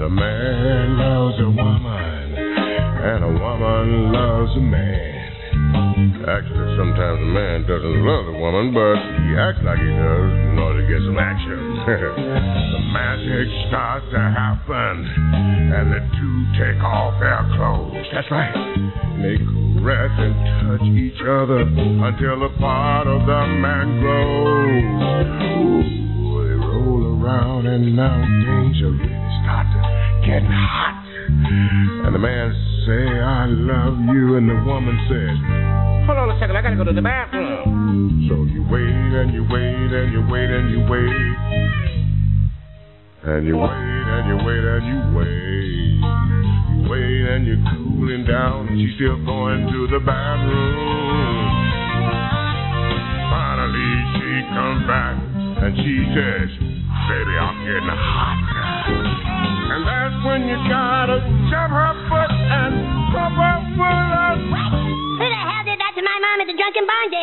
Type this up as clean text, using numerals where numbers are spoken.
A man loves a woman, and a woman loves a man. Actually, sometimes a man doesn't love the woman, but he acts like he does in order to get some action. The magic starts to happen, and the two take off their clothes. That's right. They caress and touch each other until the part of the man grows. Ooh, they roll around, and now things are really start to get hot. And the man say, I love you, and the woman says, hold on a second, I gotta go to the bathroom. So you wait, and you wait, and you wait, and you wait. And you wait, and you wait, and you wait. You wait, and you're cooling down, and she's still going to the bathroom. Finally, she comes back, and she says, baby, I'm getting hot. And that's when you gotta jump her foot and pump her full of... Who the hell did that to my mom at the drunken barn